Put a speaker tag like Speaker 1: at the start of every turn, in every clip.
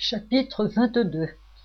Speaker 1: Chapitre 22.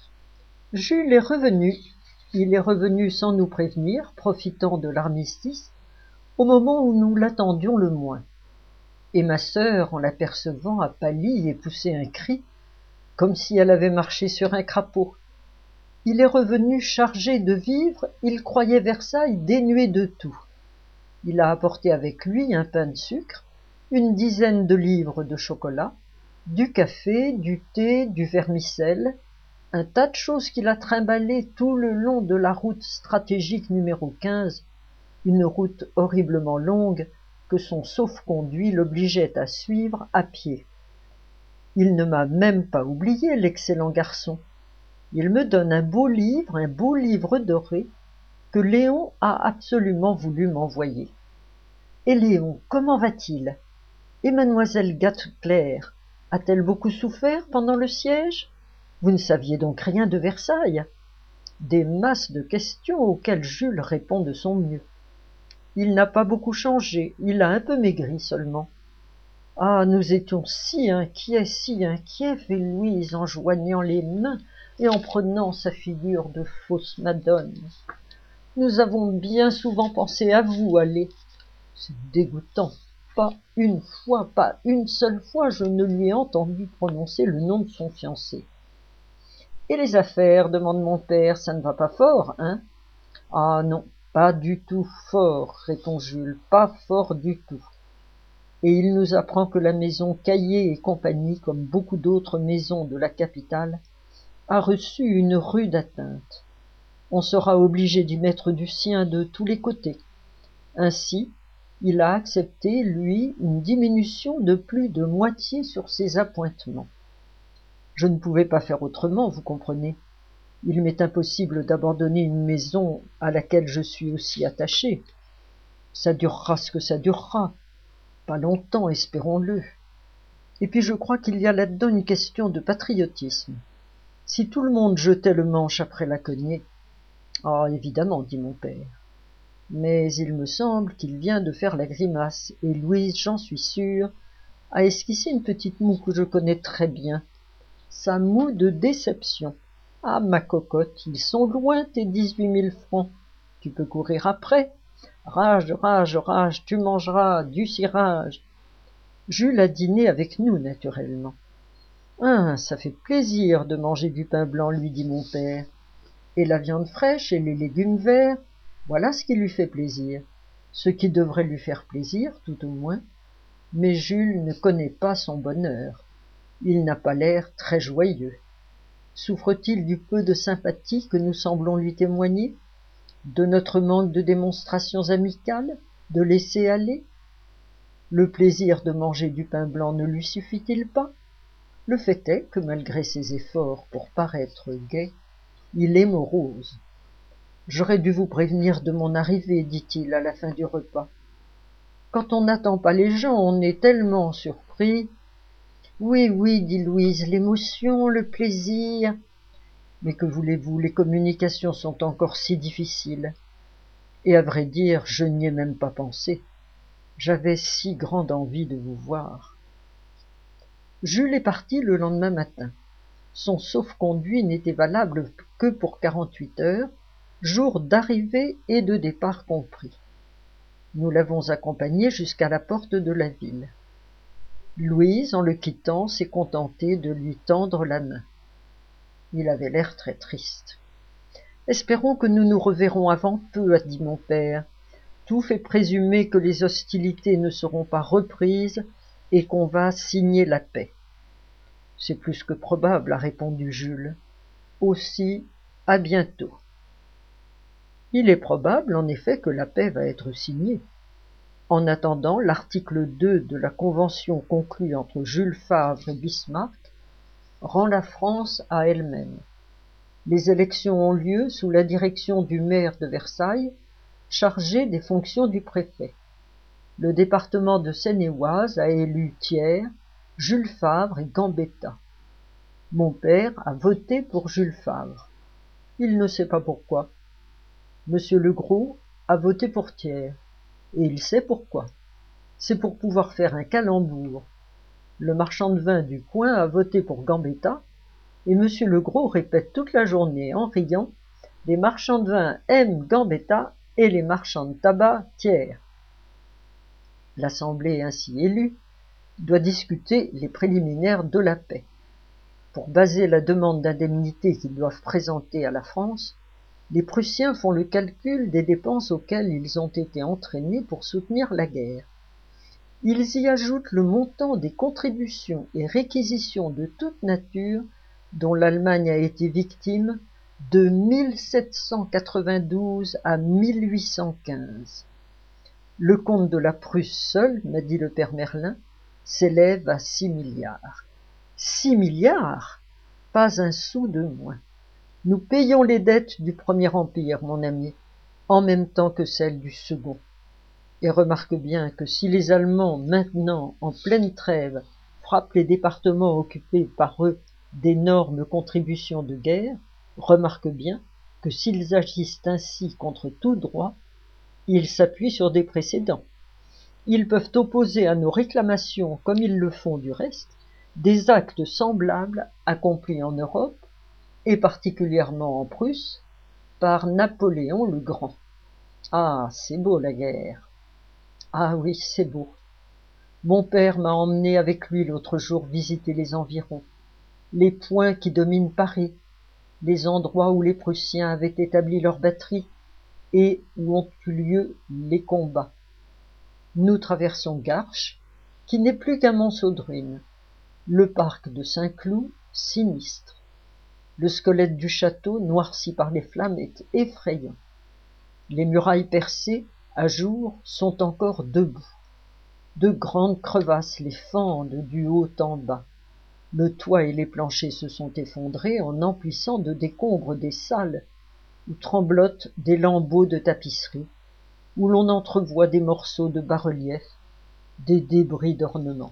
Speaker 1: Jules est revenu. Il est revenu sans nous prévenir, profitant de l'armistice, au moment où nous l'attendions le moins. Et ma sœur, en l'apercevant, a pâli et poussé un cri, comme si elle avait marché sur un crapaud. Il est revenu chargé de vivres, il croyait Versailles dénué de tout. Il a apporté avec lui un pain de sucre, une dizaine de livres de chocolat, du café, du thé, du vermicelle, un tas de choses qu'il a trimballées tout le long de la route stratégique numéro 15, une route horriblement longue que son sauf-conduit l'obligeait à suivre à pied. Il ne m'a même pas oublié, l'excellent garçon. Il me donne un beau livre doré, que Léon a absolument voulu m'envoyer. Et Léon, comment va-t-il? Et mademoiselle Gateclair, a-t-elle beaucoup souffert pendant le siège? Vous ne saviez donc rien de Versailles? Des masses de questions auxquelles Jules répond de son mieux. Il n'a pas beaucoup changé, il a un peu maigri seulement. Ah, nous étions si inquiets, fit Louise en joignant les mains et en prenant sa figure de fausse madone. Nous avons bien souvent pensé à vous, allez. C'est dégoûtant. Pas une fois, pas une seule fois, je ne lui ai entendu prononcer le nom de son fiancé. Et les affaires, demande mon père, ça ne va pas fort, hein? Ah non, pas du tout fort, répond Jules, pas fort du tout. Et il nous apprend que la maison Caillé et compagnie, comme beaucoup d'autres maisons de la capitale, a reçu une rude atteinte. On sera obligé d'y mettre du sien de tous les côtés. Ainsi, il a accepté, lui, une diminution de plus de moitié sur ses appointements. Je ne pouvais pas faire autrement, vous comprenez. Il m'est impossible d'abandonner une maison à laquelle je suis aussi attaché. Ça durera ce que ça durera. Pas longtemps, espérons-le. Et puis je crois qu'il y a là-dedans une question de patriotisme. Si tout le monde jetait le manche après la cognée... Ah, évidemment, dit mon père. Mais il me semble qu'il vient de faire la grimace, et Louise, j'en suis sûre, a esquissé une petite moue que je connais très bien. Sa moue de déception. Ah, ma cocotte, ils sont loin tes 18 000 francs. Tu peux courir après. Rage, rage, rage, tu mangeras du cirage. Jules a dîné avec nous, naturellement. Ah, ça fait plaisir de manger du pain blanc, lui dit mon père. Et la viande fraîche et les légumes verts, voilà ce qui lui fait plaisir. Ce qui devrait lui faire plaisir, tout au moins. Mais Jules ne connaît pas son bonheur. Il n'a pas l'air très joyeux. Souffre-t-il du peu de sympathie que nous semblons lui témoigner? De notre manque de démonstrations amicales? De laisser aller? Le plaisir de manger du pain blanc ne lui suffit-il pas? Le fait est que malgré ses efforts pour paraître gai, il est morose. J'aurais dû vous prévenir de mon arrivée, dit-il à la fin du repas. Quand on n'attend pas les gens, on est tellement surpris. Oui, oui, dit Louise, l'émotion, le plaisir. Mais que voulez-vous, les communications sont encore si difficiles. Et à vrai dire, je n'y ai même pas pensé. J'avais si grande envie de vous voir. Jules est parti le lendemain matin. Son sauf-conduit n'était valable que pour 48 heures, jour d'arrivée et de départ compris. Nous l'avons accompagné jusqu'à la porte de la ville. Louise, en le quittant, s'est contentée de lui tendre la main. Il avait l'air très triste. « Espérons que nous nous reverrons avant peu, a dit mon père. Tout fait présumer que les hostilités ne seront pas reprises et qu'on va signer la paix. » C'est plus que probable, a répondu Jules. Aussi, à bientôt. Il est probable, en effet, que la paix va être signée. En attendant, l'article 2 de la convention conclue entre Jules Favre et Bismarck rend la France à elle-même. Les élections ont lieu sous la direction du maire de Versailles, chargé des fonctions du préfet. Le département de Seine-et-Oise a élu Thiers, Jules Favre et Gambetta. Mon père a voté pour Jules Favre. Il ne sait pas pourquoi. Monsieur Legros a voté pour Thiers, et il sait pourquoi. C'est pour pouvoir faire un calembour. Le marchand de vin du coin a voté pour Gambetta, et monsieur Legros répète toute la journée en riant: les marchands de vin aiment Gambetta et les marchands de tabac Thiers. L'Assemblée ainsi élue doit discuter les préliminaires de la paix. Pour baser la demande d'indemnité qu'ils doivent présenter à la France, les Prussiens font le calcul des dépenses auxquelles ils ont été entraînés pour soutenir la guerre. Ils y ajoutent le montant des contributions et réquisitions de toute nature dont l'Allemagne a été victime de 1792 à 1815. Le compte de la Prusse seul, m'a dit le père Merlin, s'élève à 6 milliards. 6 milliards? Pas un sou de moins. Nous payons les dettes du Premier Empire, mon ami, en même temps que celles du Second. Et remarque bien que si les Allemands, maintenant, en pleine trêve, frappent les départements occupés par eux d'énormes contributions de guerre, remarque bien que s'ils agissent ainsi contre tout droit, ils s'appuient sur des précédents. Ils peuvent opposer à nos réclamations, comme ils le font du reste, des actes semblables accomplis en Europe, et particulièrement en Prusse, par Napoléon le Grand. Ah, c'est beau la guerre. Ah oui, c'est beau. Mon père m'a emmené avec lui l'autre jour visiter les environs, les points qui dominent Paris, les endroits où les Prussiens avaient établi leurs batteries et où ont eu lieu les combats. Nous traversons Garches, qui n'est plus qu'un monceau de ruines, le parc de Saint-Cloud, sinistre. Le squelette du château, noirci par les flammes, est effrayant. Les murailles percées, à jour, sont encore debout. De grandes crevasses les fendent du haut en bas. Le toit et les planchers se sont effondrés en emplissant de décombres des salles où tremblotent des lambeaux de tapisserie, où l'on entrevoit des morceaux de bas-relief, des débris d'ornements.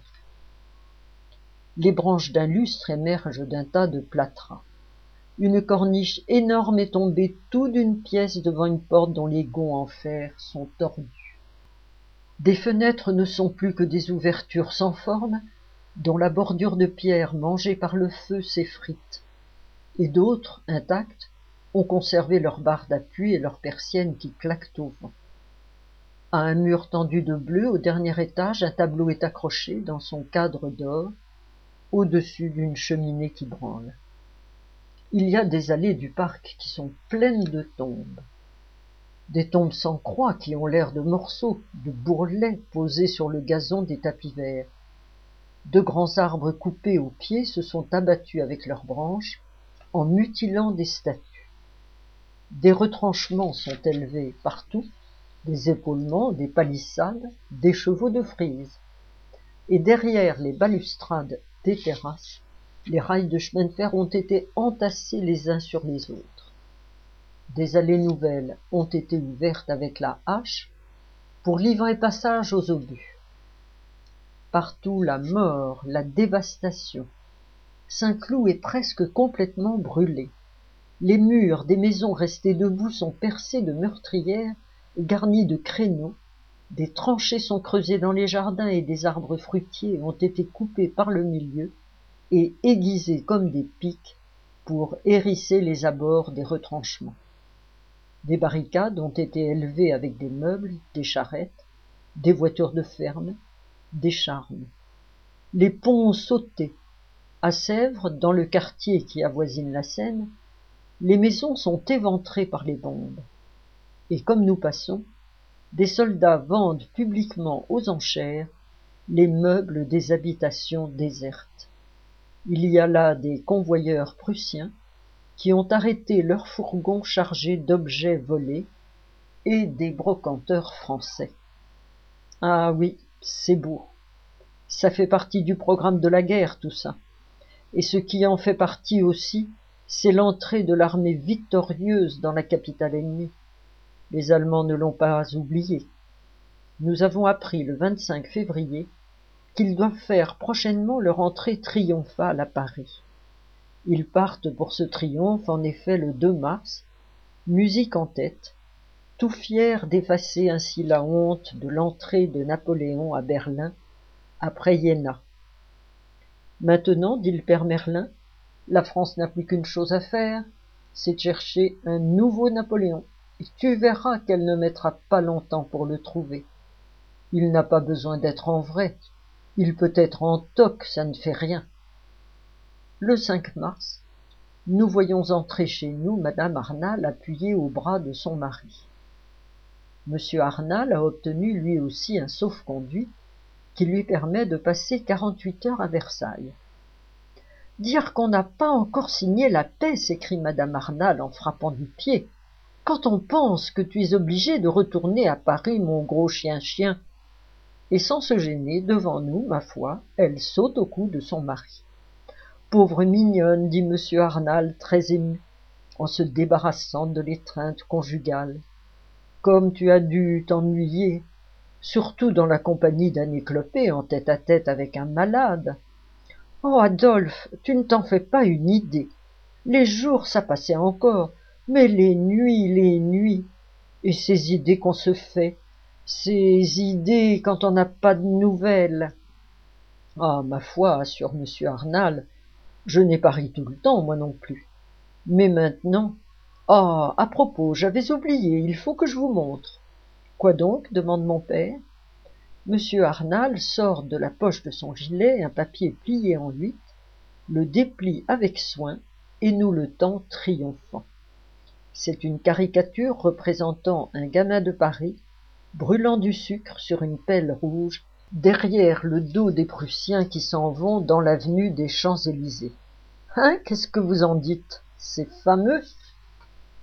Speaker 1: Les branches d'un lustre émergent d'un tas de plâtras. Une corniche énorme est tombée tout d'une pièce devant une porte dont les gonds en fer sont tordus. Des fenêtres ne sont plus que des ouvertures sans forme, dont la bordure de pierre mangée par le feu s'effrite, et d'autres, intactes, ont conservé leurs barres d'appui et leurs persiennes qui claquent au vent. À un mur tendu de bleu, au dernier étage, un tableau est accroché dans son cadre d'or, au-dessus d'une cheminée qui branle. Il y a des allées du parc qui sont pleines de tombes. Des tombes sans croix qui ont l'air de morceaux de bourrelets posés sur le gazon des tapis verts. De grands arbres coupés au pied se sont abattus avec leurs branches en mutilant des statues. Des retranchements sont élevés partout, des épaulements, des palissades, des chevaux de frise. Et derrière les balustrades des terrasses, les rails de chemin de fer ont été entassés les uns sur les autres. Des allées nouvelles ont été ouvertes avec la hache pour livrer passage aux obus. Partout la mort, la dévastation. Saint-Cloud est presque complètement brûlé. Les murs des maisons restées debout sont percés de meurtrières et garnis de créneaux. Des tranchées sont creusées dans les jardins et des arbres fruitiers ont été coupés par le milieu et aiguisés comme des pics pour hérisser les abords des retranchements. Des barricades ont été élevées avec des meubles, des charrettes, des voitures de ferme, des charmes. Les ponts ont sauté. À Sèvres, dans le quartier qui avoisine la Seine, les maisons sont éventrées par les bombes. Et comme nous passons, des soldats vendent publiquement aux enchères les meubles des habitations désertes. Il y a là des convoyeurs prussiens qui ont arrêté leurs fourgons chargés d'objets volés et des brocanteurs français. Ah oui, c'est beau. Ça fait partie du programme de la guerre, tout ça. Et ce qui en fait partie aussi, c'est l'entrée de l'armée victorieuse dans la capitale ennemie. Les Allemands ne l'ont pas oublié. Nous avons appris le 25 février qu'ils doivent faire prochainement leur entrée triomphale à Paris. Ils partent pour ce triomphe en effet le 2 mars, musique en tête, tout fiers d'effacer ainsi la honte de l'entrée de Napoléon à Berlin après Iéna. Maintenant, dit le père Merlin, La France n'a plus qu'une chose à faire, c'est de chercher un nouveau Napoléon, et tu verras qu'elle ne mettra pas longtemps pour le trouver. Il n'a pas besoin d'être en vrai, il peut être en toc, ça ne fait rien. Le 5 mars, nous voyons entrer chez nous madame Arnal appuyée au bras de son mari. Monsieur Arnal a obtenu lui aussi un sauf-conduit qui lui permet de passer 48 heures à Versailles. « Dire qu'on n'a pas encore signé la paix, s'écrie madame Arnal en frappant du pied, quand on pense que tu es obligé de retourner à Paris, mon gros chien-chien. » Et sans se gêner, devant nous, ma foi, elle saute au cou de son mari. « Pauvre mignonne, dit monsieur Arnal, très ému, en se débarrassant de l'étreinte conjugale. Comme tu as dû t'ennuyer, surtout dans la compagnie d'un éclopé en tête-à-tête avec un malade. Oh, Adolphe, tu ne t'en fais pas une idée. Les jours, ça passait encore, mais les nuits, et ces idées qu'on se fait, ces idées quand on n'a pas de nouvelles. Ah, ma foi, assure monsieur Arnal, je n'ai pas ri tout le temps, moi non plus. Mais maintenant... Ah, à propos, j'avais oublié, il faut que je vous montre. Quoi donc, demande mon père. Monsieur Arnal sort de la poche de son gilet un papier plié en 8, le déplie avec soin et nous le tend triomphant. C'est une caricature représentant un gamin de Paris brûlant du sucre sur une pelle rouge derrière le dos des Prussiens qui s'en vont dans l'avenue des Champs-Élysées. Hein, qu'est-ce que vous en dites? C'est fameux.